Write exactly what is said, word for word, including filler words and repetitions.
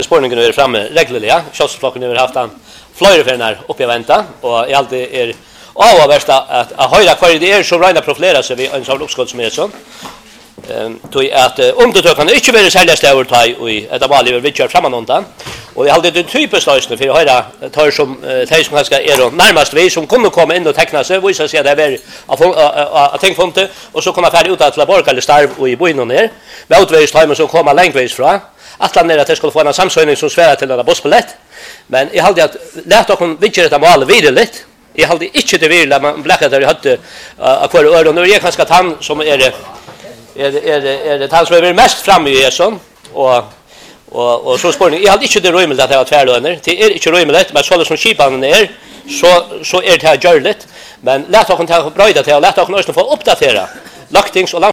Spårningen är framme regelliga. Kioskflocken har haft en flöjre för den här uppe i vänta och i allt är avvärsta att att höra kvar det är så räna profilera sig vi en sån uppskott som är så. Ehm tog att undertökarna inte vill sälja stäver taj och det var livet vi kör framan undan. Och jag hade det typiskt lösning för att höra tar som tej som ska är då närmast vi som kommer komma in och teckna sig visar sig det är att tänk fonte och så komma färdig ut att laborka eller starv och i boinen ner. Med utvägs timer som kommer längvägs från att han att det skulle få en samsöjning som svärar till en bussbiljett. Men jag hade att låta dem vidare det mål vidare lite. Jag hade inte det vill att man bläckar där jag hade akvar öron och jag kanske han som är det är det är det är det han som är mest framme i Jesus och och och så spårning. Jag hade inte det rymligt att det var tvärlöner. Det är inte rymligt men så som skipan är så så är det här görligt. Men låt dem ta bra det till låt dem också få uppdatera lagtings och